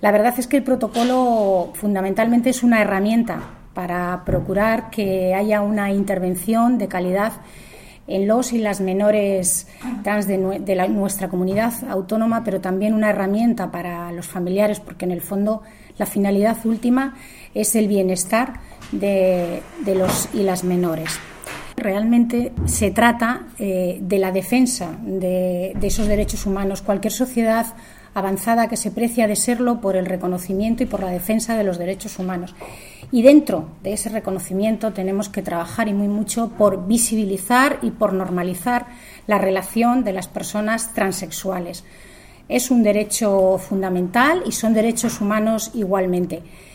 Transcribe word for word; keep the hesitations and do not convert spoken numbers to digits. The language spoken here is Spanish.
La verdad es que el protocolo fundamentalmente es una herramienta para procurar que haya una intervención de calidad en los y las menores trans de, de la, nuestra comunidad autónoma, pero también una herramienta para los familiares, porque en el fondo la finalidad última es el bienestar de, de los y las menores. Realmente se trata eh, de la defensa de, de esos derechos humanos. Cualquier sociedad avanzada que se precia de serlo por el reconocimiento y por la defensa de los derechos humanos. Y dentro de ese reconocimiento tenemos que trabajar y muy mucho por visibilizar y por normalizar la relación de las personas transexuales. Es un derecho fundamental y son derechos humanos igualmente.